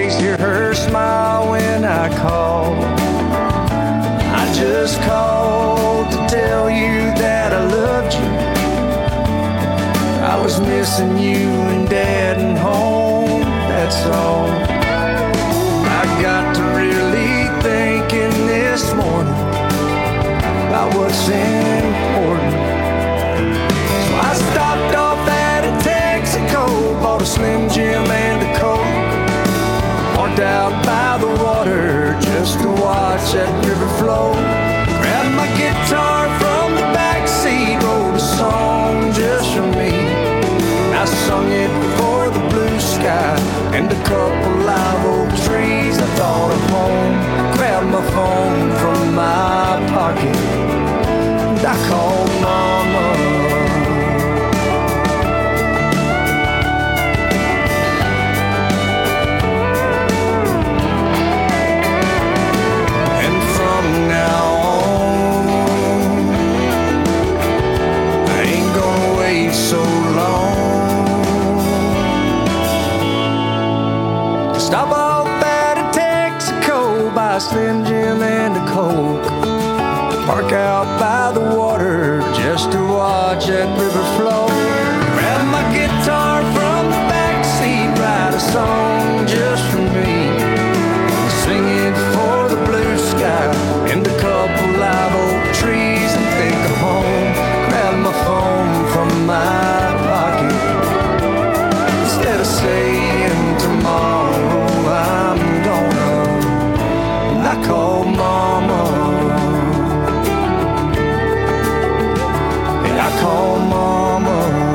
face, hear her smile when I call. I just called to tell you that I loved you. I was missing you and Dad and home, that's all. I got to really thinking this morning about what's important. So I stopped off at a Texaco, bought a Slim Jim and a Coke, parked out by the water just to watch that river flow. Grabbed my guitar from the backseat, wrote a song just for me. I sung it for the blue sky and a couple live oak trees. I thought of home, grabbed my phone from my pocket, and I called Mama. Stop off at a Texaco, buy a Slim Jim and a Coke, park out by the water just to watch that river flow. Grab my guitar from the backseat, write a song just for me, sing it for the blue sky and a couple live oak trees, and think of home. Grab my phone from my pocket instead of saying tomorrow I'm gonna. And I call Mama, and I call Mama.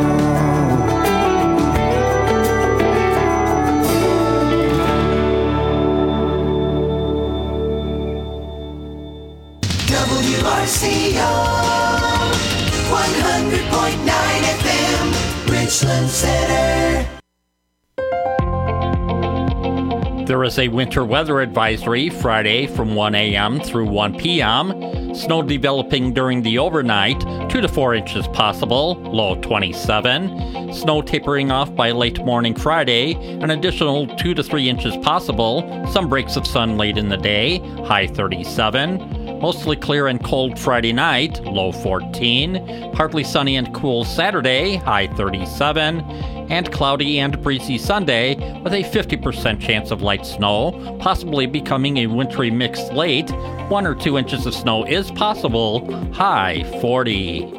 WRCO 100.9 FM, Richland Center. There is a winter weather advisory Friday from 1 a.m. through 1 p.m. Snow developing during the overnight, 2 to 4 inches possible, low 27. Snow tapering off by late morning Friday, an additional 2 to 3 inches possible. Some breaks of sun late in the day, high 37. Mostly clear and cold Friday night, low 14. Partly sunny and cool Saturday, high 37. And cloudy and breezy Sunday with a 50% chance of light snow, possibly becoming a wintry mix late. 1 or 2 inches of snow is possible, high 40.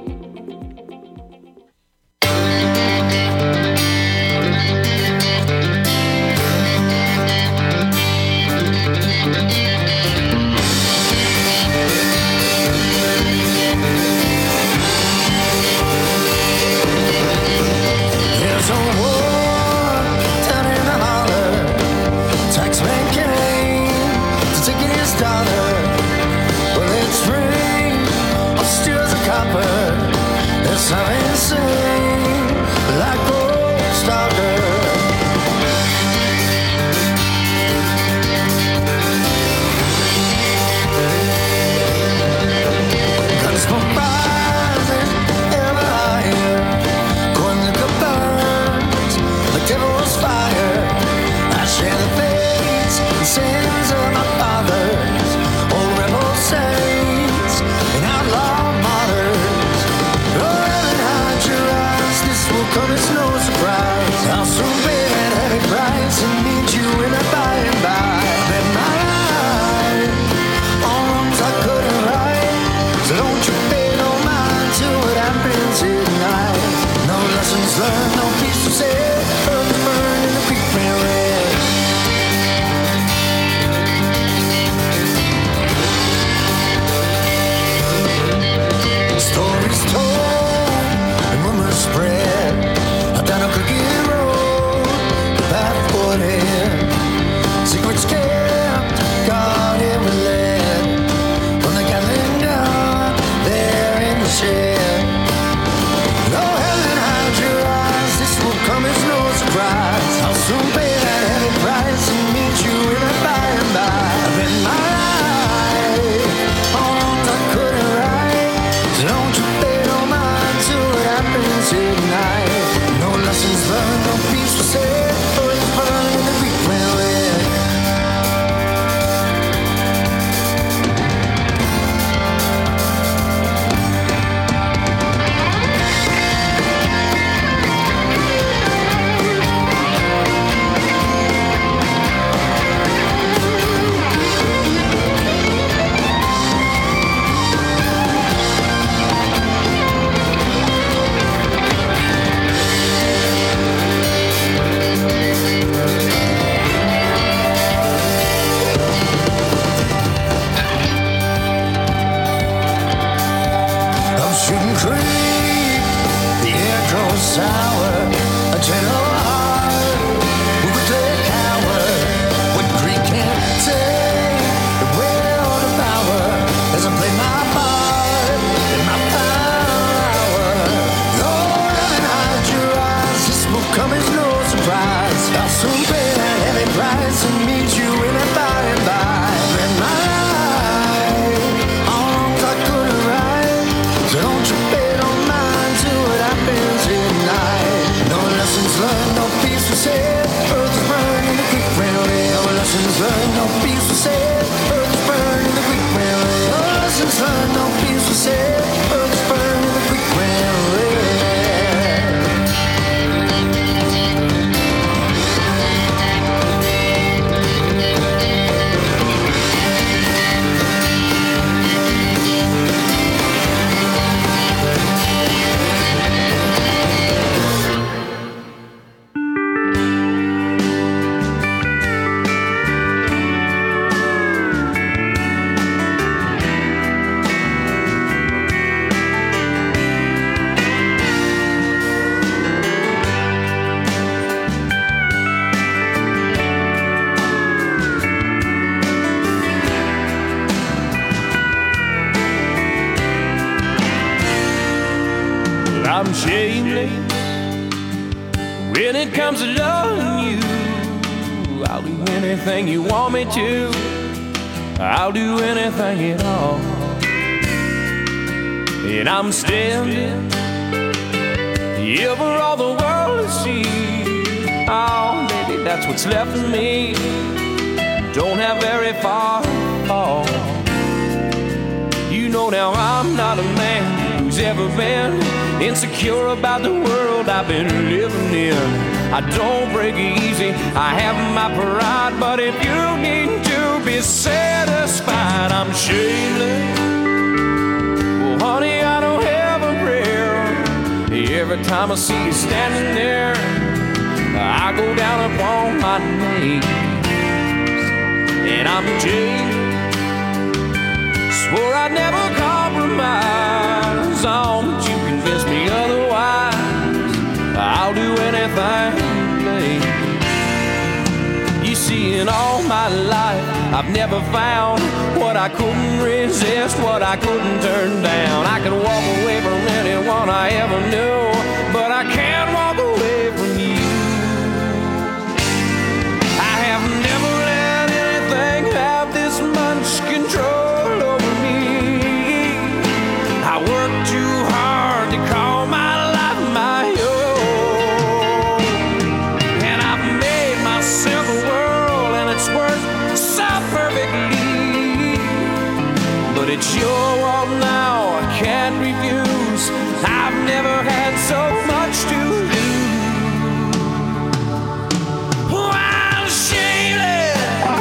it comes to loving you, I'll do anything you want me to. I'll do anything at all. And I'm standing here for all the world to see. Oh, baby, that's what's left of me. Don't have very far to fall. You know now I'm not a man who's ever been insecure about the world I've been living in. I don't break easy, I have my pride, but if you need to be satisfied, I'm shameless. Well, honey, I don't have a prayer. Every time I see you standing there, I go down upon my knees. And I'm Jane, swore I'd never compromise. Oh, but you convinced me otherwise. I'll do anything, babe. You see, in all my life, I've never found what I couldn't resist, what I couldn't turn down. I could walk away from anyone I ever knew, but I can't walk away from you. I have never let anything have this much control over me. I work too hard to call my life my own, and I've made myself a world, and it's worked so perfectly. But it's your world now, I can't refuse. I've never had so much to lose. Oh, I'm shameless.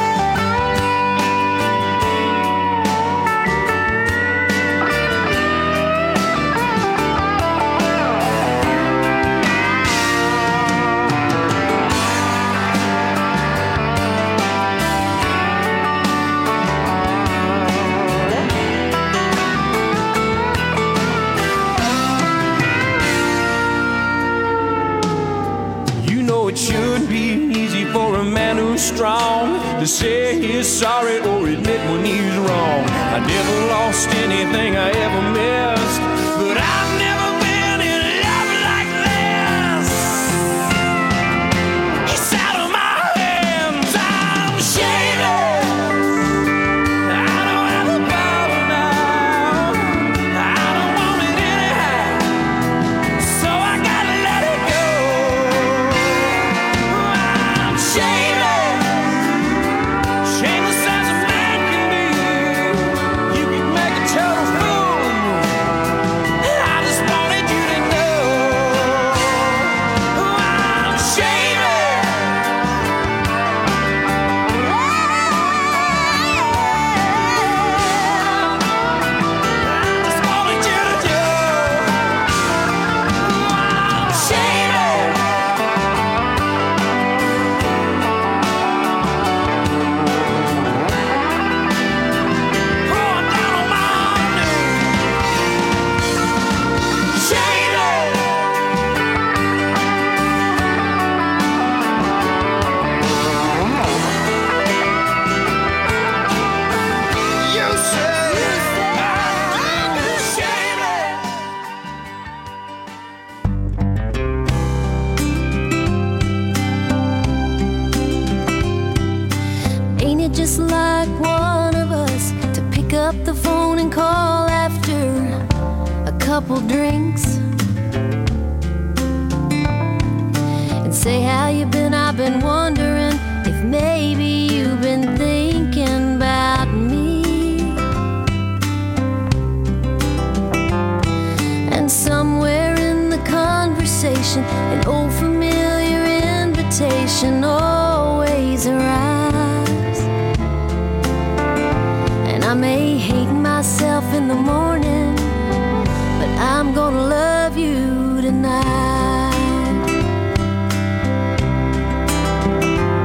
It should be easy for a man who's strong to say he's sorry or admit when he's wrong. I never lost anything I ever missed, but I've never been in love like this. It's out of my hands, I'm shameless. I don't have the power now, I don't want it anyhow, so I gotta let it go. Shameless as a man can be. You can make a total fool of me. I just wanted you to know I'm shameless. I just wanted you to know I'm shameless. Ain't it just like one of us to pick up the phone and call after a couple drinks and say how you been? I've been wondering if maybe you've been thinking about me. And somewhere in the conversation, an old familiar invitation always arrives. And I may hate myself in the morning, but I'm gonna love you tonight.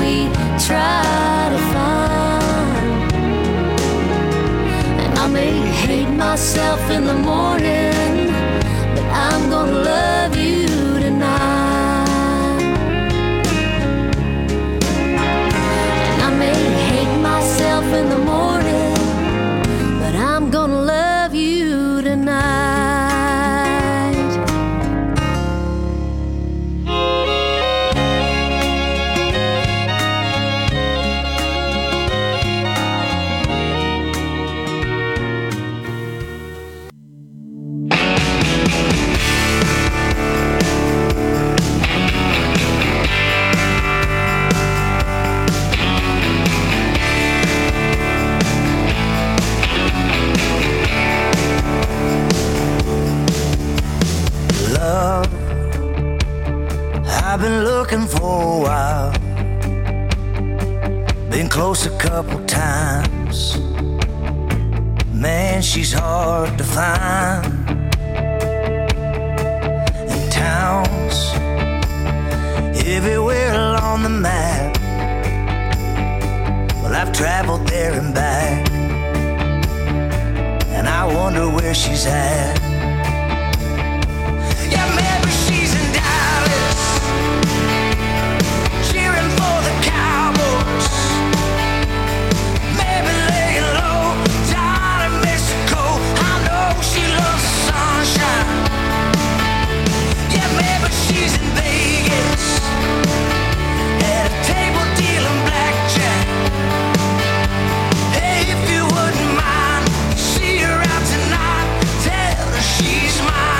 we try to find. And I may hate myself in the morning, but I'm gonna love you tonight. And I may hate myself in the morning, but I'm gonna love you tonight. I've been looking for a while, been close a couple times. Man, she's hard to find. In towns everywhere along the map, well, I've traveled there and back, and I wonder where she's at. Yeah, maybe she's in Dallas, cheering for the Cowboys. Maybe laying low down in Mexico. I know she loves the sunshine. Yeah, maybe she's in Vegas, at a table dealing blackjack. Hey, if you wouldn't mind, see her out tonight, tell her she's mine.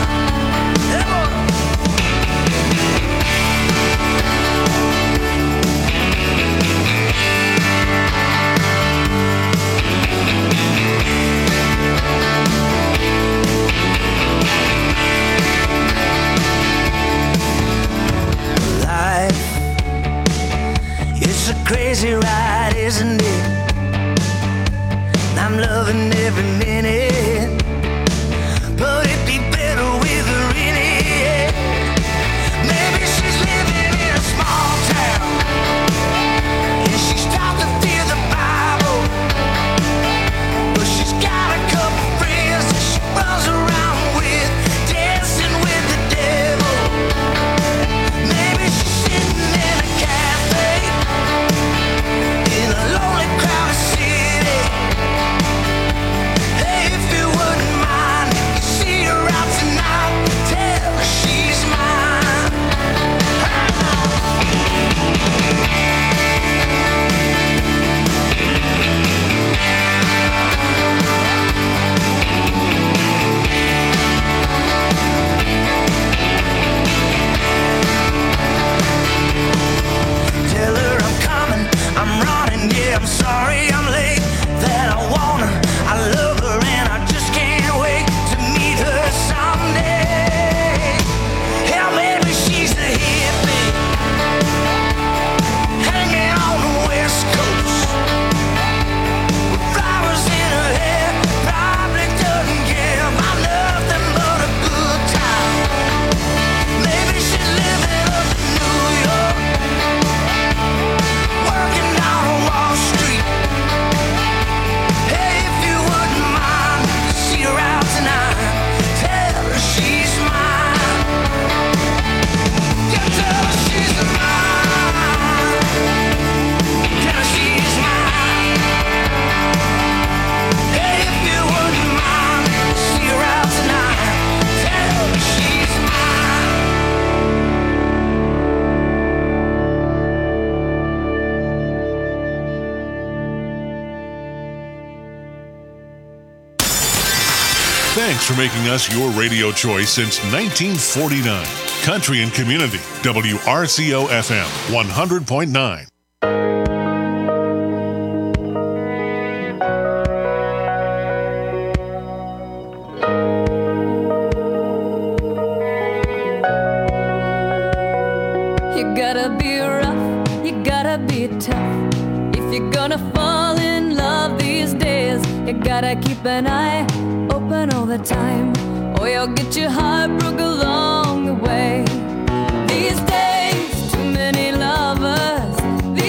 Life, it's a crazy ride, isn't it? And I'm loving every minute, but it'd be better with her in it. Maybe she's living in a small town, and she's taught to fear the Bible, but she's got a couple friends that she runs around with, dancing with the devil. Maybe she's sitting in a cafe, in a lonely crowded city. Hey, if you wouldn't mind, if you see her out tonight, tell her she's mine. Tell her I'm coming, I'm running, yeah, I'm sorry I'm late, that I want her, I love her, and I just can't wait to meet her someday. Yeah, maybe she's a hippie, hanging on the West Coast, with flowers in her hair, probably doesn't care about nothing but a good time. Maybe she's living up in New York, working down on Wall Street. Hey, if you wouldn't mind, see her out tonight, tell her she's mine. Yeah, tell her she's mine. Tell her she's mine. Hey, if you wouldn't mind, see her out tonight, tell her she's mine. Thanks for making us your radio choice since 1949. Country and Community, WRCO FM 100.9. You gotta be rough, you gotta be tough. If you're gonna fall in love these days, you gotta keep an eye open all the time, or you'll get your heart broke along the way. These days, too many lovers. These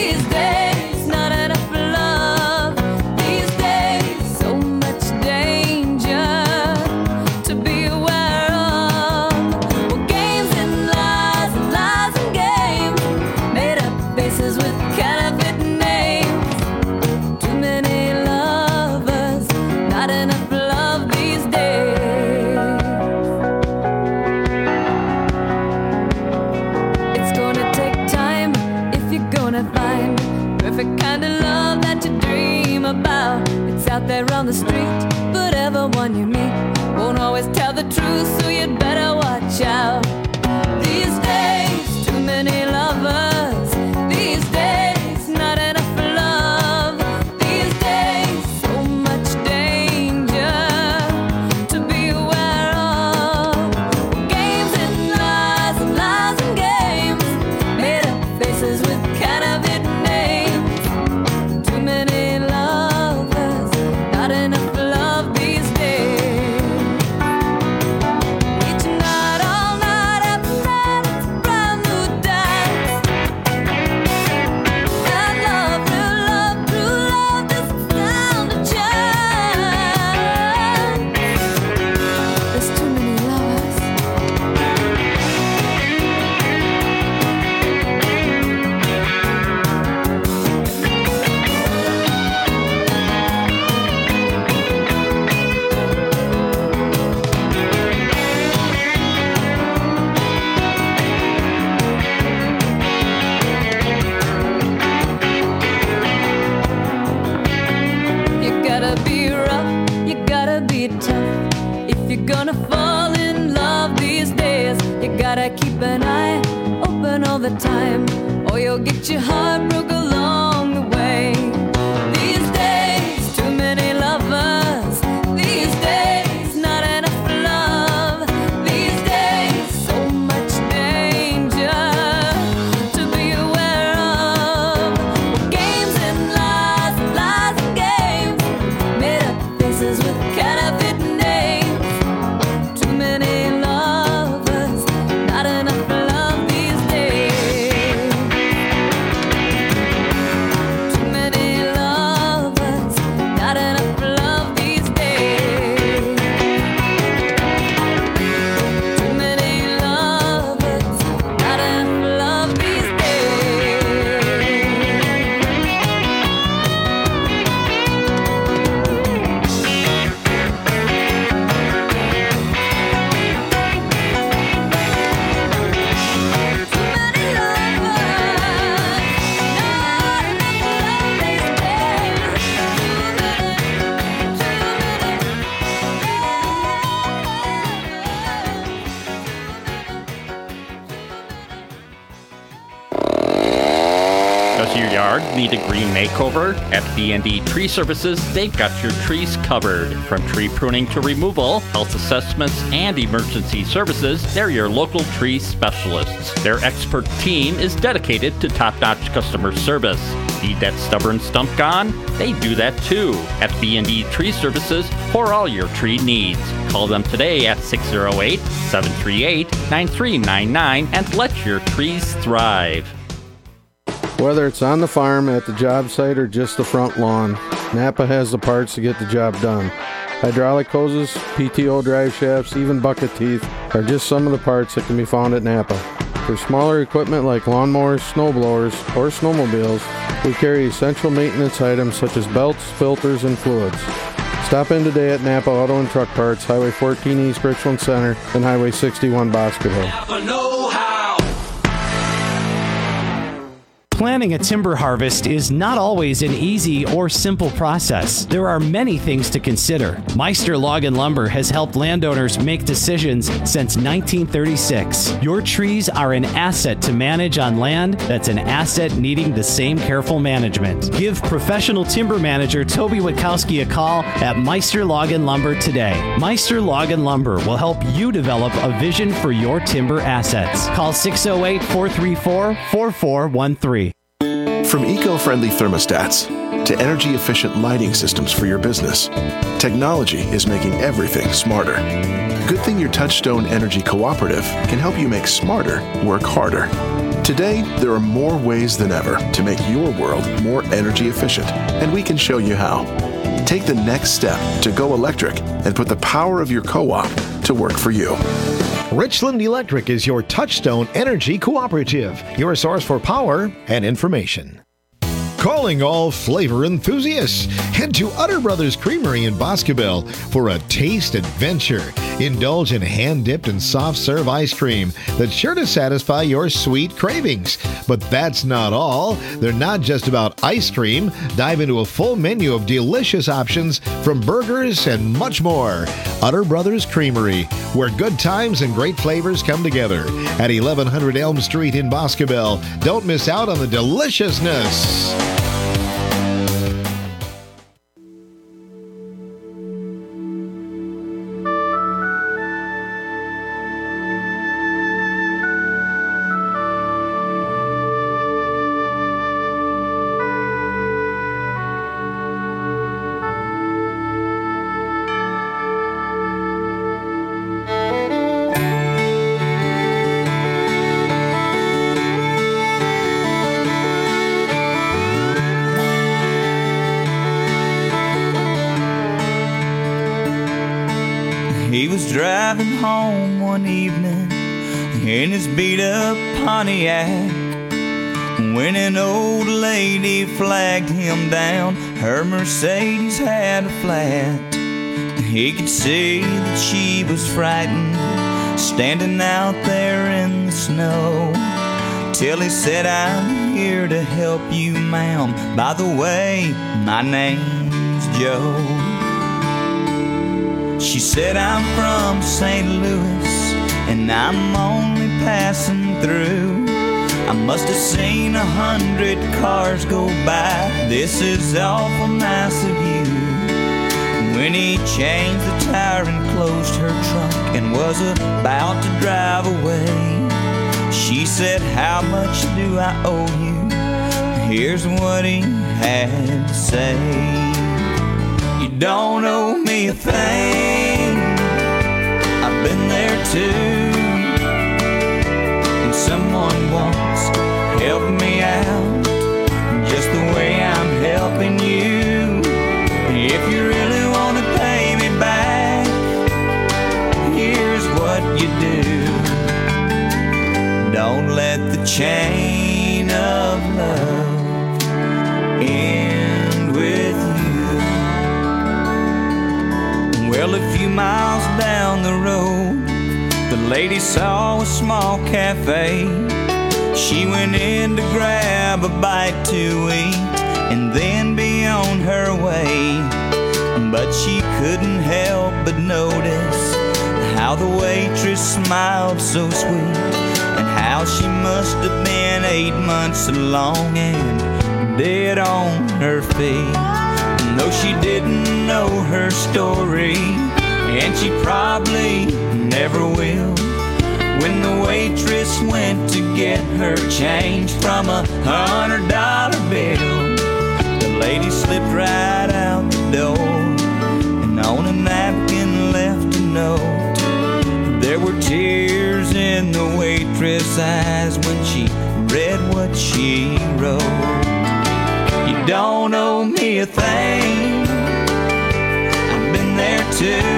way around the street, but everyone you meet won't always tell the truth, so you'd better watch out. These days, too many lovers. These days, not enough love. These days, so much danger to be aware of. Games and lies and games, made up faces with counterfeit names. Too many lovers, not enough love these days. Each night, all night, every night, it's a brand new dance. And love, real love, true love, doesn't stand a chance. There's too many lovers. You gotta be rough, you gotta be tough. If you're gonna fall in love these days, you gotta keep an eye open all the time, or you'll get your heart broke along the way. These days, too many lovers. These days, not enough love. These days, so much danger to be aware of. Games and lies and games, made up faces with counterfeit names. Too many lovers, not enough love these days. Too many lovers, not enough love these days. Too many lovers, not enough love these Does your yard need a green makeover? At B&D Tree Services, they've got your trees covered. From tree pruning to removal, health assessments, and emergency services, they're your local tree specialists. Their expert team is dedicated to top-notch customer service. Need that stubborn stump gone? They do that too. At B&D Tree Services for all your tree needs. Call them today at 608-738-9399 and let your trees thrive. Whether it's on the farm, at the job site, or just the front lawn, Napa has the parts to get the job done. Hydraulic hoses, PTO drive shafts, even bucket teeth are just some of the parts that can be found at Napa. For smaller equipment like lawnmowers, snowblowers, or snowmobiles, we carry essential maintenance items such as belts, filters, and fluids. Stop in today at Napa Auto and Truck Parts, Highway 14 East Richland Center, and Highway 61 Bosqueville. Napa know-how. Planning a timber harvest is not always an easy or simple process. There are many things to consider. Meister Log and Lumber has helped landowners make decisions since 1936. Your trees are an asset to manage on land that's an asset needing the same careful management. Give professional timber manager Toby Witkowski a call at Meister Log and Lumber today. Meister Log and Lumber will help you develop a vision for your timber assets. Call 608-434-4413. From eco-friendly thermostats to energy-efficient lighting systems for your business, technology is making everything smarter. Good thing your Touchstone Energy Cooperative can help you make smarter work harder. Today, there are more ways than ever to make your world more energy efficient, and we can show you how. Take the next step to go electric and put the power of your co-op to work for you. Richland Electric is your Touchstone Energy Cooperative, your source for power and information. Calling all flavor enthusiasts. Head to Utter Brothers Creamery in Boscobel for a taste adventure. Indulge in hand-dipped and soft-serve ice cream that's sure to satisfy your sweet cravings. But that's not all. They're not just about ice cream. Dive into a full menu of delicious options from burgers and much more. Utter Brothers Creamery, where good times and great flavors come together. At 1100 Elm Street in Boscobel. Don't miss out on the deliciousness. He was driving home one evening in his beat-up Pontiac when an old lady flagged him down. Her Mercedes had a flat. He could see that she was frightened, standing out there in the snow, till he said, "I'm here to help you, ma'am. By the way, my name's Joe." She said, "I'm from St. Louis, and I'm only passing through. I must have seen 100 cars go by. This is awful nice of you." When he changed the tire and closed her trunk and was about to drive away, she said, "How much do I owe you?" Here's what he had to say. "You don't owe me a thing. I've been there too. And someone once helped me out just the way I'm helping you. If you really want to pay me back, here's what you do. Don't let the chain of love end with you." Well, a few miles down the road, the lady saw a small cafe. She went in to grab a bite to eat and then be on her way. But she couldn't help but notice how the waitress smiled so sweet, and how she must have been 8 months along and dead on her feet. And though she didn't know her story, and she probably never will, when the waitress went to get her change from a $100 bill, the lady slipped right out the door and on a napkin left a note. There were tears in the waitress' eyes when she read what she wrote. "You don't owe me a thing. I've been there too.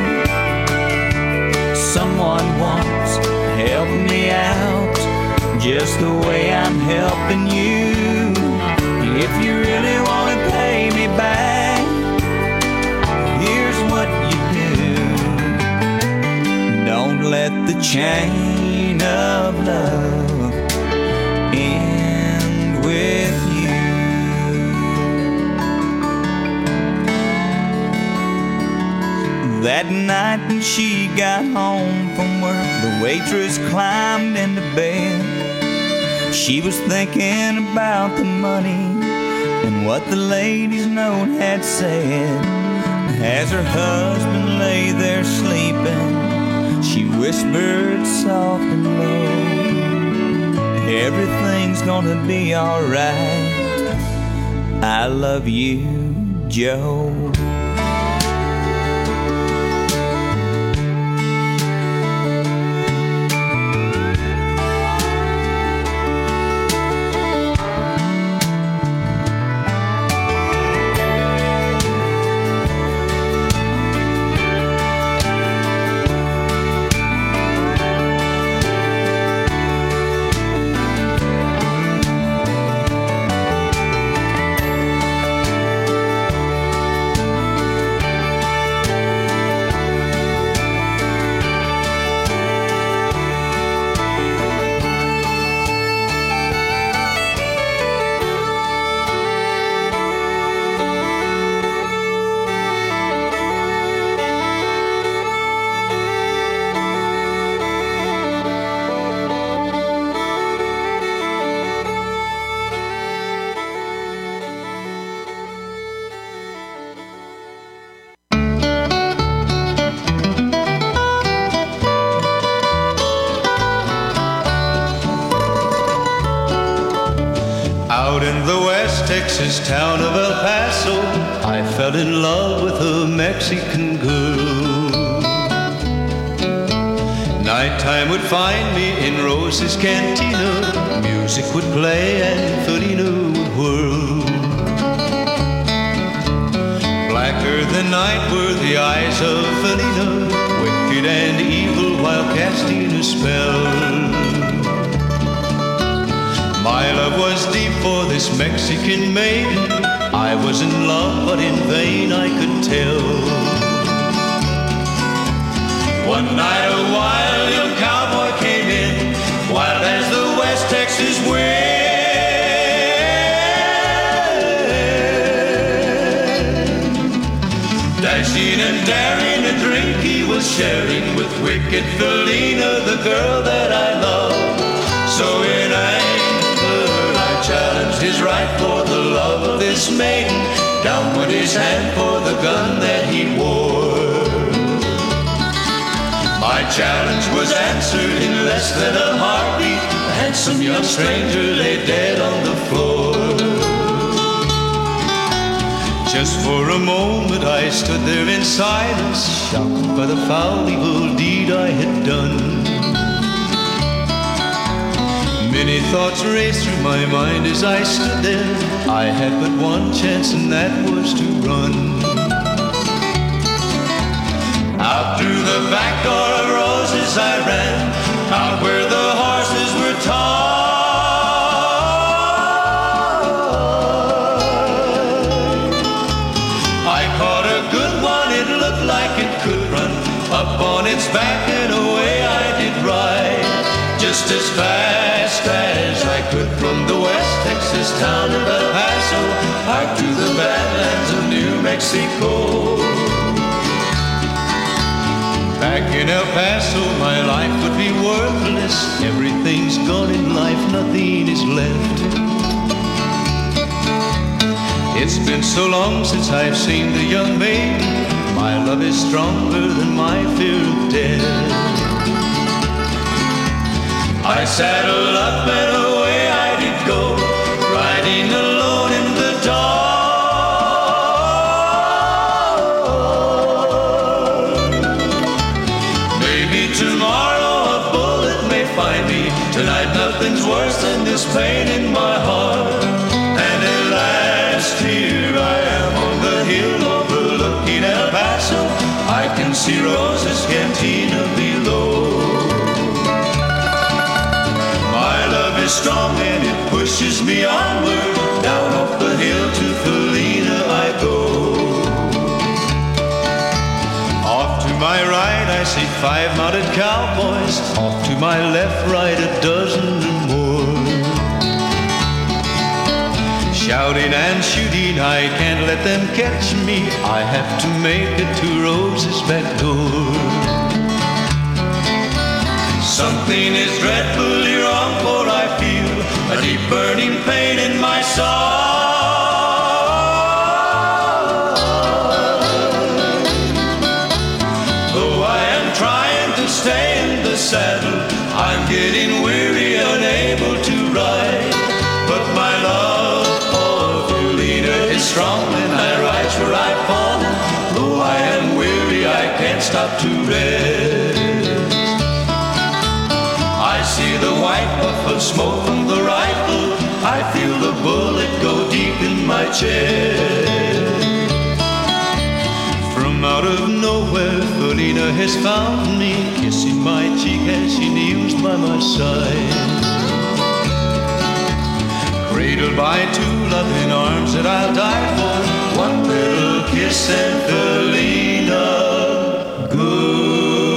Someone once helped me out just the way I'm helping you. If you really want to pay me back, here's what you do. Don't let the chain of love end with you." That night when she got home from work, the waitress climbed into bed. She was thinking about the money and what the lady's note had said. As her husband lay there sleeping, she whispered soft and low, "Everything's gonna be alright. I love you, Joe." Texas town of El Paso, I fell in love with a Mexican girl. Nighttime would find me in Rose's Cantina. Music would play and Felina would whirl. Blacker than night were the eyes of Felina, wicked and evil while casting a spell. My love was deep for this Mexican maiden. I was in love, but in vain I could tell. One night a wild young cowboy came in, wild as the West Texas wind. Dashing and daring, a drink he was sharing with wicked Felina, the girl that I love. So in anger I challenged his right for the love of this maiden. Down went his hand for the gun that he wore. My challenge was answered in less than a heartbeat. A handsome young stranger lay dead on the floor. Just for a moment I stood there in silence, shocked by the foul evil deed I had done. Many thoughts raced through my mind as I stood there. I had but one chance, and that was to run. Out through the back door of Roses I ran, out where the horses were tied. I caught a good one, it looked like it could run. Up on its back and away I did ride, just as fast as I could from the West Texas town of El Paso out to the badlands of New Mexico. Back in El Paso, my life would be worthless. Everything's gone in life, nothing is left. It's been so long since I've seen the young maiden. My love is stronger than my fear of death. I saddled up and away I did go, riding alone in the dark. Tomorrow a bullet may find me. Tonight nothing's worse than this pain in my heart. And at last here I am on the hill overlooking El Paso. I can see Rose's Cantina below. My love is strong and it pushes me onward. Down off the hill to Felina I go. Off to my right I see 5 mounted cowboys. Off to my left, right, a dozen or more. Shouting and shooting, I can't let them catch me. I have to make it to Rose's back door. Something is dreadfully wrong, for I feel a deep burning pain in my soul. Stay in the saddle, I'm getting weary, unable to ride. But my love for Felina is strong, and I rise where I've fallen. Though I am weary, I can't stop to rest. I see the white puff of smoke from the rifle. I feel the bullet go deep in my chest. From out of nowhere, Felina has found me, kissing my cheek as she kneels by my side. Cradled by 2 loving arms that I'll die for, one little kiss and Felina, goodbye.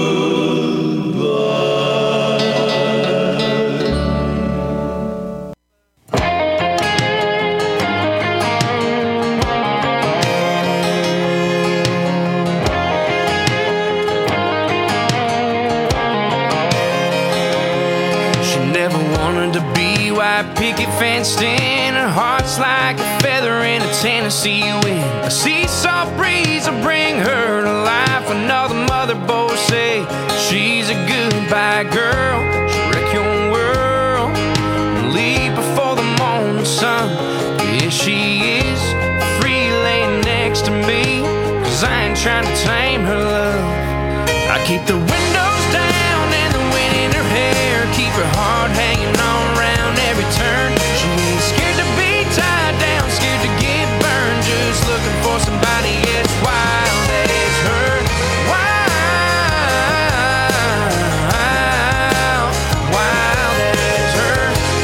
Picket fenced in, her heart's like a feather in a Tennessee wind. A seesaw breeze will bring her to life. Another mother both say she's a goodbye girl. She'll wreck your world and leave before the morning sun. Yes, she is. trying to tame her love. I keep the windows down and the wind in her hair, keep her heart hanging on around every turn. She ain't scared to be tied down, scared to get burned, just looking for somebody as wild as her. Wild as her.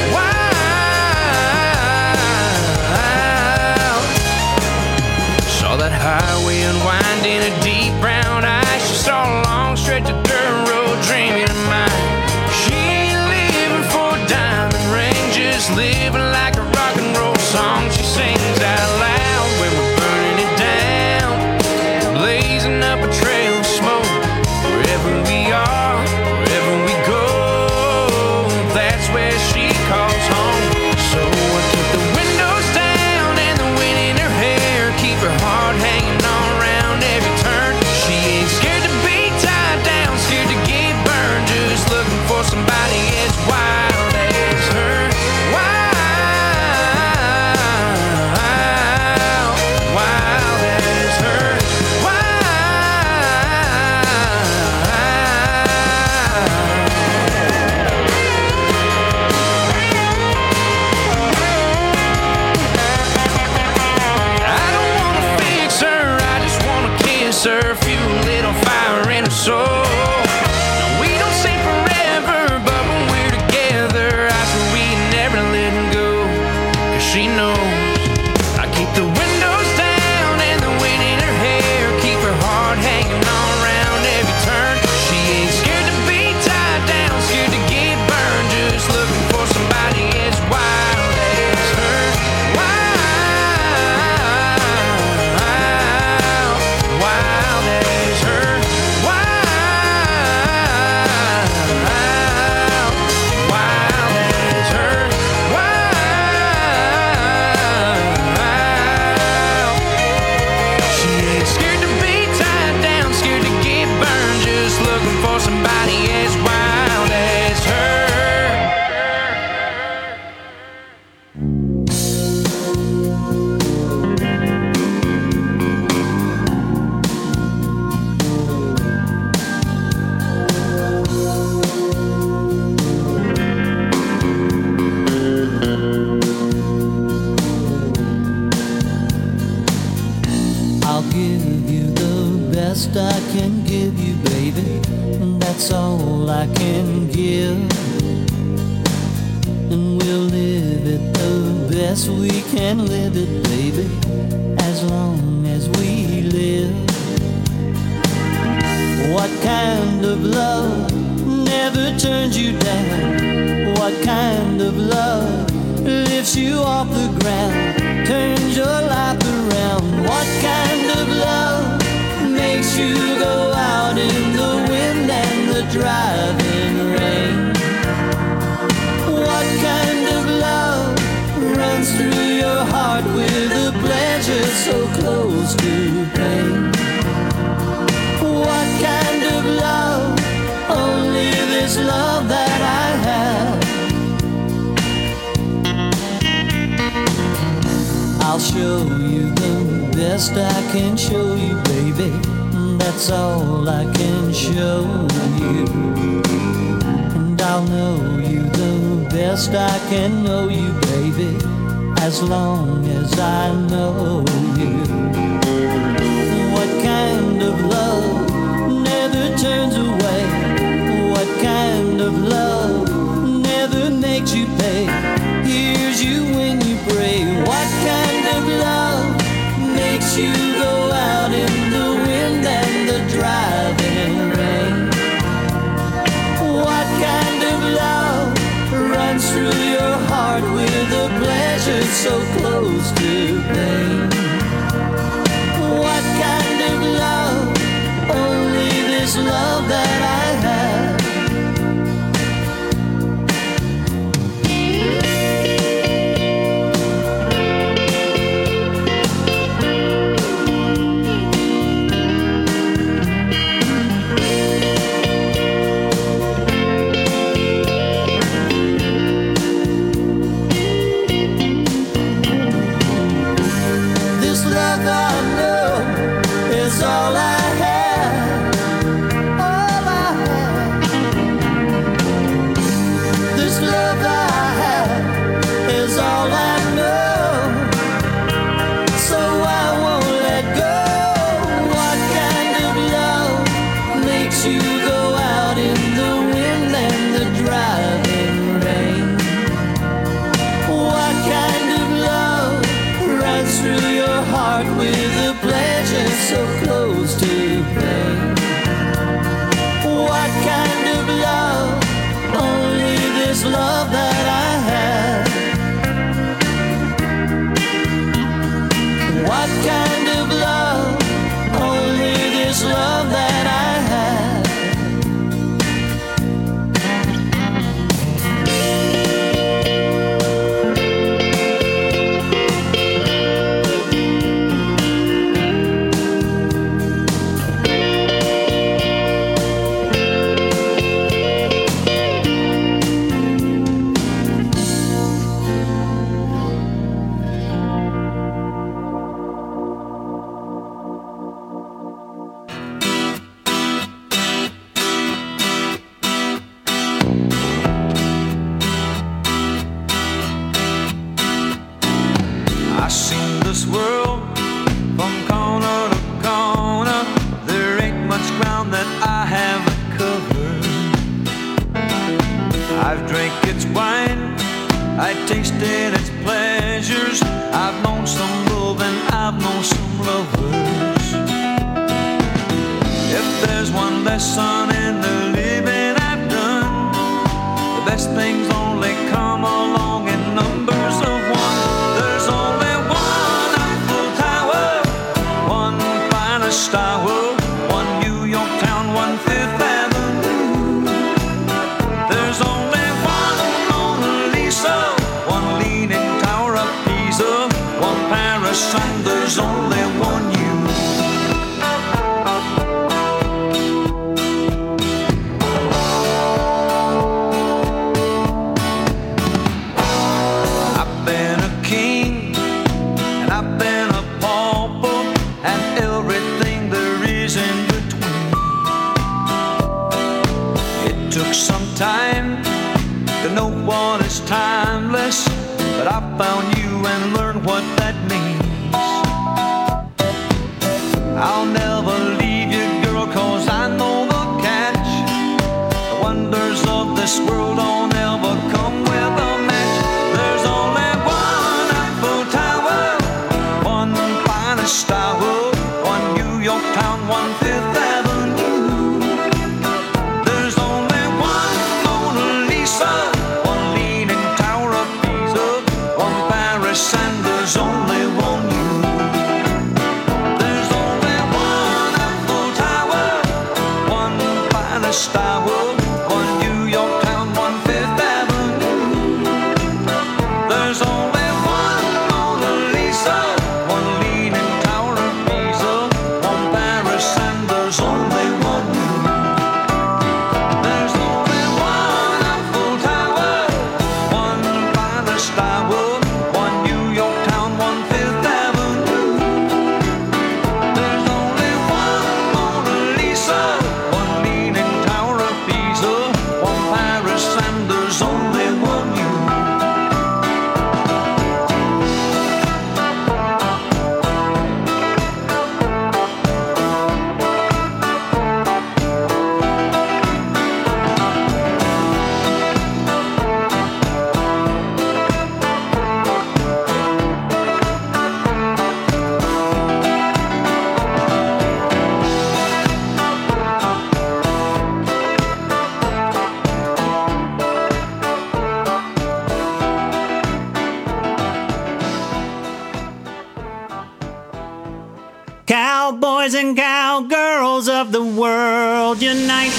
Wild. Saw that highway unwind in a deep brown eye. She saw a long stretch of dirt road dreaming of mine. She ain't living for a diamond ring, just living like a rock and roll song she sings out loud when we're burning it down, blazing up a trail of smoke. Wherever we are, wherever we go, that's where she calls home. So I keep the windows down and the wind in her hair, keep her heart hanging on around every turn. She ain't scared to be tied down, scared to get burned, just looking for somebody as wild as her. Wild as her. I don't wanna fix her, I just wanna kiss her, feel a little fire in her soul. No, we don't say forever, but when we're together, I swear we never let go, 'cause she knows. I keep the windows down and the wind in her hair, keep her heart hanging on around every turn. She ain't scared to be tied down, scared to get burned, just looking for somebody as wild as her. Wild as her. Wild as her. She ain't scared to be tied down, scared to get burned, just looking for somebody as wild as her. I'll give you the best I can give you, baby. That's all I can give. And we'll live it the best we can live it, baby, as long as we live. What kind of love never turns you down? What kind of love lifts you off the ground, turns your life around? What kind of love makes you go out in the wind and the driving rain? What kind of love runs through your heart with a pleasure so close to pain? What kind of love? Only this love that I have. I'll show you the best I can show you, baby. That's all I can show you. And I'll know you the best I can know you, baby, as long as I know you. What kind of love never turns away? What kind of love never makes you pay? Hears you when you pray. What kind of love makes you go out in the wind and the driving rain? What kind of love runs through your heart with a pleasure so close to pain? What kind of love lesson in the living I've done. The best things only come along in numbers of one. There's only one Eiffel Tower, one finest hour, one New York town, one Fifth Avenue. There's only one Mona Lisa, one leaning tower of Pisa, one Paris, and there's only one you. I've been a king, and I've been a pauper, and everything there is in between. It took some time to know what is timeless, but I found you and learned what that means. I'll never leave you, girl, 'cause I know the catch. The wonders of this world don't ever come with a match. There's only one Eiffel Tower, one finest hour, one New York town, one Fifth Avenue. There's only one Mona Lisa, one leaning tower of Pisa, one Paris, and there's only one you. There's only one Eiffel Tower, one finest hour, one New York town, one Fifth Avenue. There's only one Mona Lisa, one leaning tower of Pisa, one Paris, and there's only one you. There's only one Eiffel Tower, one finest hour, one New York town, one Fifth Avenue. There's only one Mona Lisa, one leaning tower of Pisa, one Paris, and there's only one you. Cowboys and cowgirls of the world unite.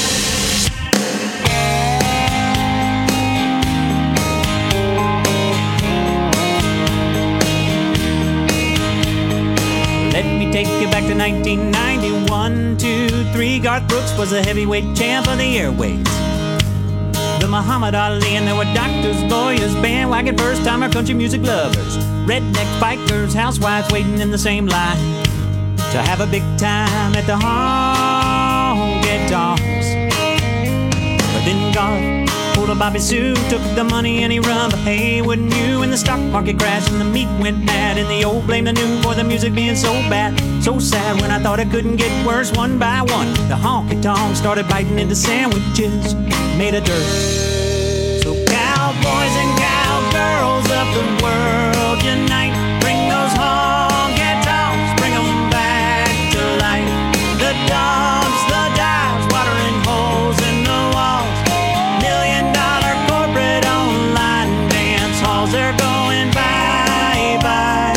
Let me take you back to 1991, 2, 3. Garth Brooks was the heavyweight champ of the airways. The Muhammad Ali, and there were doctors, lawyers, bandwagon first-timer country music lovers, redneck bikers, housewives waiting in the same line to have a big time at the honky tonks. But then God pulled a Bobby Sue, took the money and he run. But hey, wouldn't you? And the stock market crashed and the meat went mad, and the old blame the new for the music being so bad, so sad. When I thought it couldn't get worse, one by one the honky tonks started biting into sandwiches made of dirt. So cowboys and cowgirls of the world unite. Bring those honky tonks, bring them back to life. The dogs, the dives, watering holes in the walls. $1 million corporate online dance halls, they're going bye-bye.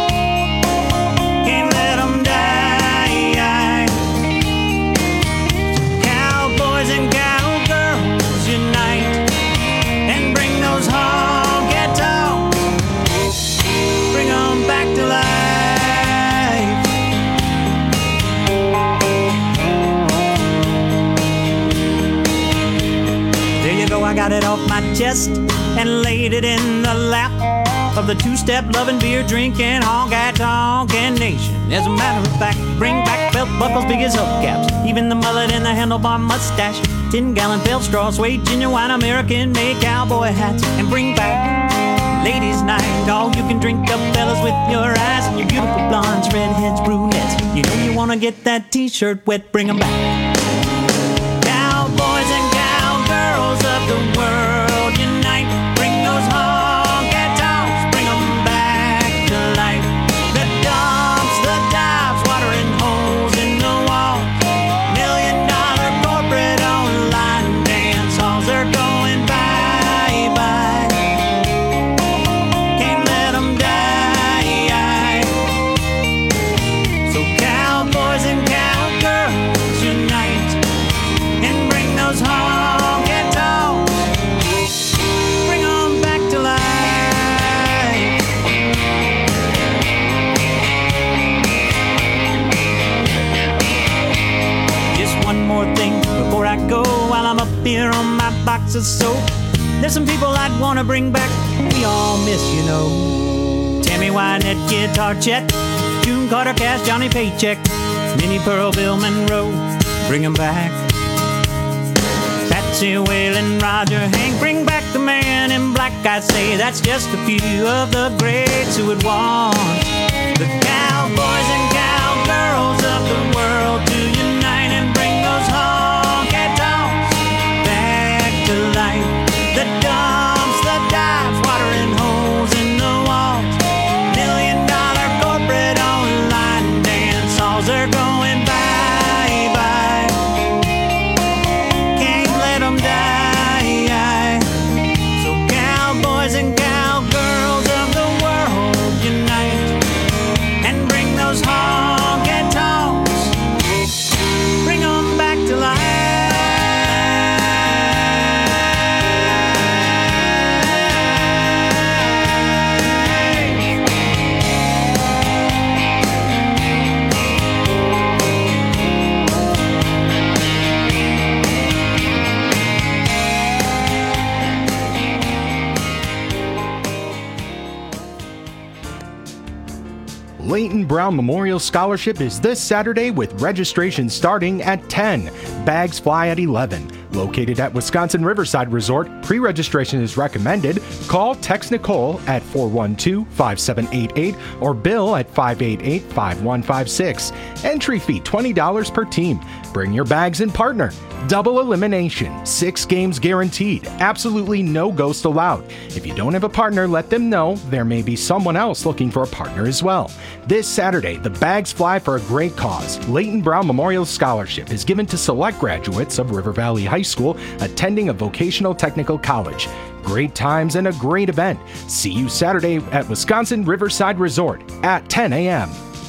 Can't let them die. Cowboys and cowgirls unite and bring those honky tonks, bring them back to life. There you go, I got it off my chest and laid it in the lap of the two-step loving, beer drinking, honky tonkin' nation. As a matter of fact, bring back belt buckles big as hubcaps, even the mullet and the handlebar mustache, 10-gallon belt straw, suede genuine American-made cowboy hats, and bring back ladies' night, all you can drink up fellas with your eyes and your beautiful blondes, redheads, brunettes. You know you wanna get that t-shirt wet, bring 'em back. Cowboys and cowgirls of the world unite. Bring those honky tonks, bring 'em back to life. The dumps, the dives, watering holes in the walls. $1 million more thing before I go while I'm up here on my box of soap. There's some people I'd want to bring back, we all miss, you know. Tammy Wynette, Guitar Chet, June Carter, Cash, Johnny Paycheck, Minnie Pearl, Bill Monroe, bring 'em back. Patsy, Waylon, Roger, Hank, bring back the man in black. I say that's just a few of the greats who would want the cowboys and cowgirls of the world to unite and bring those honky-tonks back to life. The dumps, the dives, watering holes in the walls, $1 million corporate online dance halls are going bye-bye. Can't let them die. So cowboys and cowgirls of the world unite and bring those honky-tonks, bring them back to life. Leighton Brown Memorial Scholarship is this Saturday with registration starting at 10. Bags fly at 11. Located at Wisconsin Riverside Resort, pre-registration is recommended. Call, text Nicole at 412-5788 or Bill at 588-5156. Entry fee $20 per team. Bring your bags and partner. Double elimination. 6 games guaranteed. Absolutely no ghost allowed. If you don't have a partner, let them know. There may be someone else looking for a partner as well. This Saturday, the bags fly for a great cause. Leighton Brown Memorial Scholarship is given to select graduates of River Valley High School attending a vocational technical college. Great times and a great event. See you Saturday at Wisconsin Riverside Resort at 10 a.m.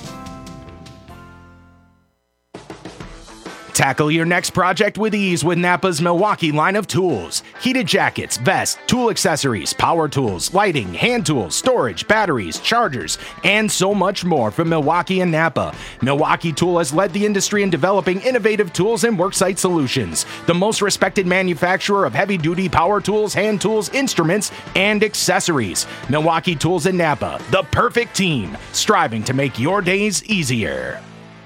Tackle your next project with ease with Napa's Milwaukee line of tools. Heated jackets, vests, tool accessories, power tools, lighting, hand tools, storage, batteries, chargers, and so much more from Milwaukee and Napa. Milwaukee Tool has led the industry in developing innovative tools and worksite solutions. The most respected manufacturer of heavy-duty power tools, hand tools, instruments, and accessories. Milwaukee Tools and Napa, the perfect team, striving to make your days easier.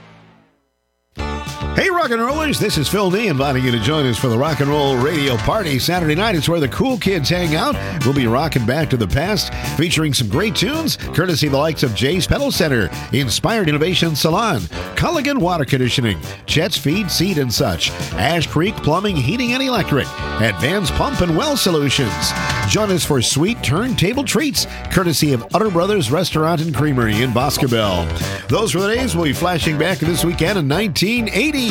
Hey, rock and rollers, this is Phil D inviting you to join us for the Rock and Roll Radio Party Saturday night. It's where the cool kids hang out. We'll be rocking back to the past, featuring some great tunes, courtesy of the likes of Jay's Pedal Center, Inspired Innovation Salon, Culligan Water Conditioning, Chet's Feed, Seed and Such, Ash Creek Plumbing, Heating and Electric, Advanced Pump and Well Solutions. Join us for sweet turntable treats, courtesy of Utter Brothers Restaurant and Creamery in Boscobel. Those were the days we'll be flashing back to this weekend in 1980.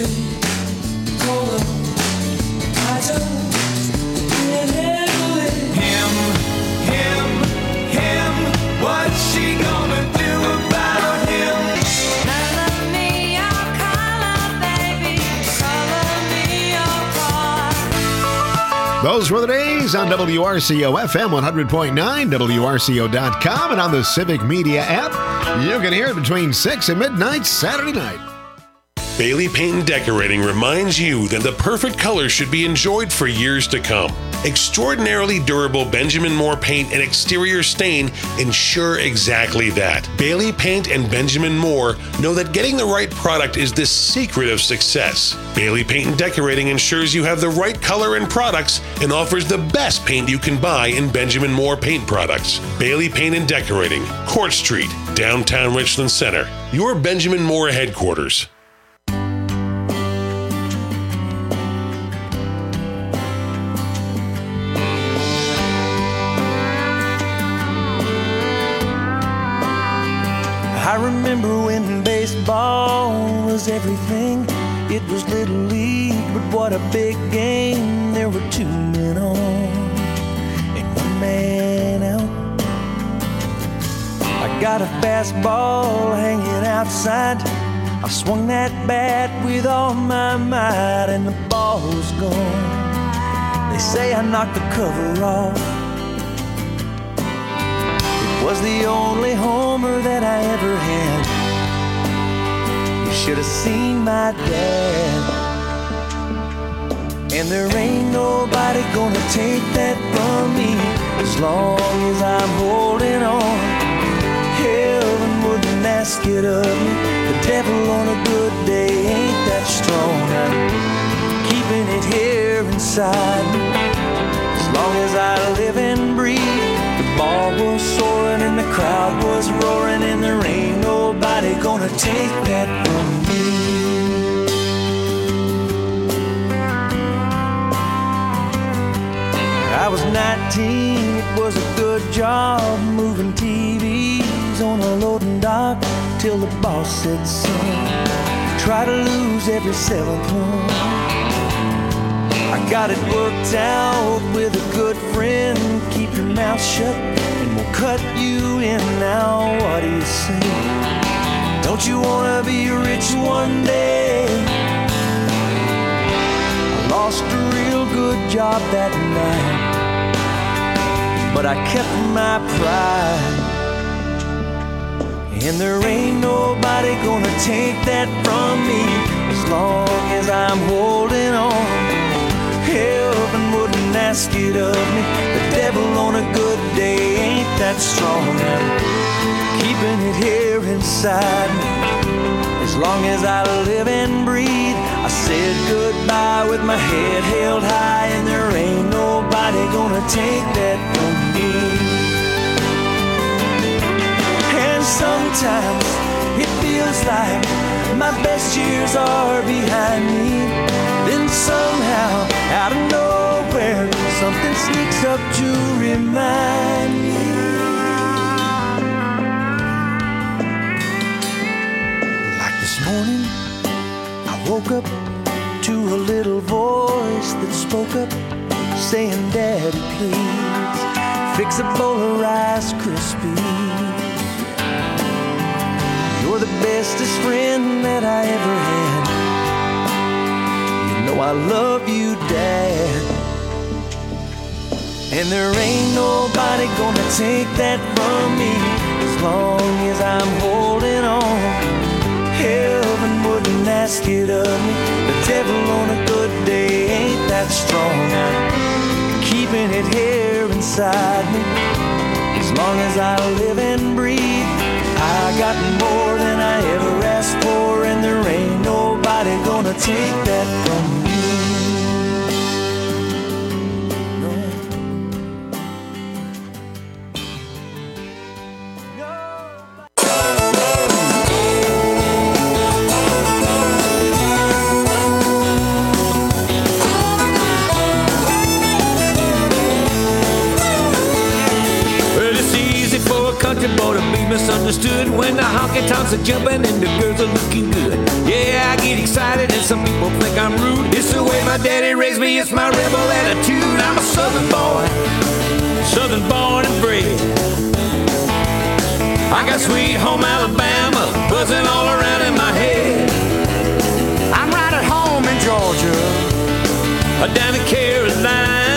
What's she gonna do about him? Color me your color, baby. Color me your car. Those were the days on WRCO FM 100.9, WRCO.com, and on the Civic Media app. You can hear it between 6 and midnight Saturday night. Bailey Paint and Decorating reminds you that the perfect color should be enjoyed for years to come. Extraordinarily durable Benjamin Moore paint and exterior stain ensure exactly that. Bailey Paint and Benjamin Moore know that getting the right product is the secret of success. Bailey Paint and Decorating ensures you have the right color and products and offers the best paint you can buy in Benjamin Moore paint products. Bailey Paint and Decorating, Court Street, downtown Richland Center. Your Benjamin Moore headquarters. I remember when baseball was everything. It was Little League, but what a big game. There were 2 men on and 1 man out. I got a fastball hanging outside. I swung that bat with all my might and the ball was gone. They say I knocked the cover off. Was the only homer that I ever had. You should have seen my dad And there ain't nobody gonna take that from me as long as I'm holding on. Heaven wouldn't ask it of me. The devil on a good day ain't that strong. I'm keeping it here inside me as long as I live and breathe. The ball was soaring and the crowd was roaring, and there ain't nobody gonna take that from me. I was 19, it was a good job moving TVs on a loading dock till the boss said, son, try to lose every seventh one. I got it worked out with a good friend. Keep your mouth shut and we'll cut you in. Now what do you say? Don't you wanna be rich one day? I lost a real good job that night, but I kept my pride. And there ain't nobody gonna take that from me as long as I'm holding on. Heaven wouldn't ask it of me. The devil on a good day ain't that strong. I'm keeping it here inside me as long as I live and breathe. I said goodbye with my head held high, and there ain't nobody gonna take that from me. And sometimes it feels like my best years are behind me. Then somehow, out of nowhere, something sneaks up to remind me. Like this morning, I woke up to a little voice that spoke up, saying, Daddy, please, fix a bowl of Rice Krispies. You're the bestest friend that I ever had. I love you, Dad. And there ain't nobody gonna take that from me as long as I'm holding on. Heaven wouldn't ask it of me. The devil on a good day ain't that strong. I'm keeping it here inside me as long as I live and breathe. I got more than I ever asked for, and there ain't nobody gonna take that from me. Boy to be misunderstood when the honky-tonks are jumping and the girls are looking good. Yeah, I get excited and some people think I'm rude. It's the way my daddy raised me, it's my rebel attitude. I'm a southern boy, southern born and bred. I got sweet home Alabama buzzing all around in my head. I'm right at home in Georgia, down in Carolina.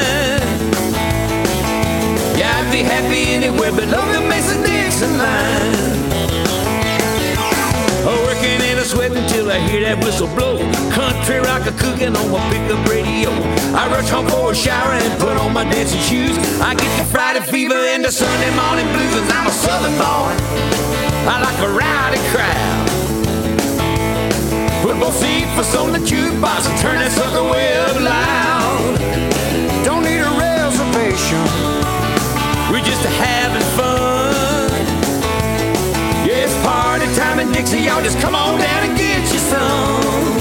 Yeah, I'd be happy anywhere below the Mason-Dixon line. Working and a sweating till I hear that whistle blow. Country rock a cooking on my pickup radio. I rush home for a shower and put on my dancing shoes. I get the Friday fever and the Sunday morning blues. 'Cause I'm a southern boy, I like a rowdy crowd. Put both seats on the jukebox and turn that sucker way up loud. Don't need a reservation, we're just having fun. Yeah, it's party time in Dixie, y'all just come on down and get you some.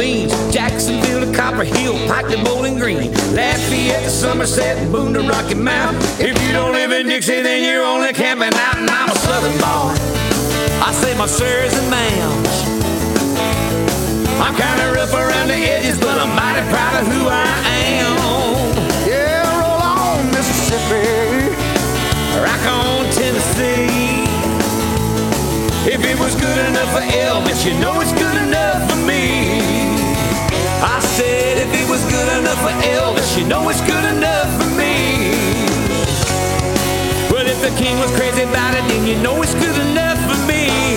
Orleans, Jacksonville to Copper Hill, Pike to Bowling Green, Lafayette to Somerset, and Boone to Rocky Mount. If you don't live in Dixie, then you're only camping out, and I'm a Southern boy. I say my sirs and ma'ams. I'm kinda rough around the edges, but I'm mighty proud of who I am. Yeah, roll on, Mississippi. Rock on, Tennessee. If it was good enough for Elvis, you know it's good enough for me. I said if it was good enough for Elvis, you know it's good enough for me. Well, if the king was crazy about it, then you know it's good enough for me.